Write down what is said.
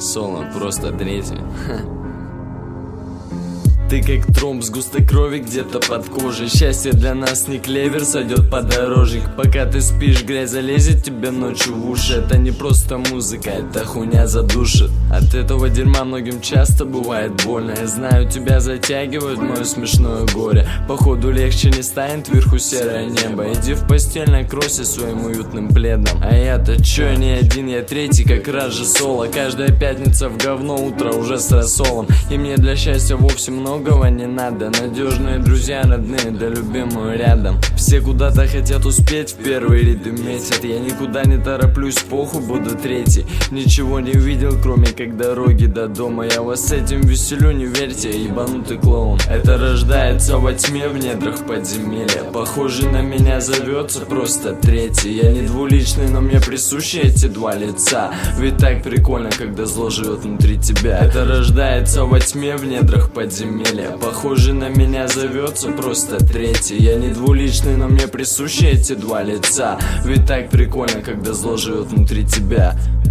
Соло просто третий. Ты как тромб с густой крови где-то под кожей. Счастье для нас не клевер, сойдет подорожник. Пока ты спишь, грязь залезет тебе ночью в уши. Это не просто музыка, это хуйня задушит. От этого дерьма многим часто бывает больно. Я знаю, тебя затягивает мое смешное горе. Походу легче не станет, вверху серое небо. Иди в постель, накройся своим уютным пледом. А я-то чё, не один, я третий, как раз же соло. Каждая пятница в говно, утро уже с рассолом. И мне для счастья вовсе многого не надо. Надежные друзья, родные, да любимые рядом. Все куда-то хотят успеть, в первые ряды метят. Я никуда не тороплюсь, похуй, буду третий. Ничего не увидел, кроме как дороги до дома. Я вас с этим веселю, не верьте, ебанутый клоун. Это рождается во тьме в недрах подземелья. Похожий на меня зовется просто третий. Я не двуличный, но мне присущи эти два лица. Ведь так прикольно, когда зло живет внутри тебя. Это рождается во тьме в недрах подземелья. Похожий на меня зовется просто третий. Я не двуличный, но мне присущи эти два лица. Ведь так прикольно, когда зло живет внутри тебя.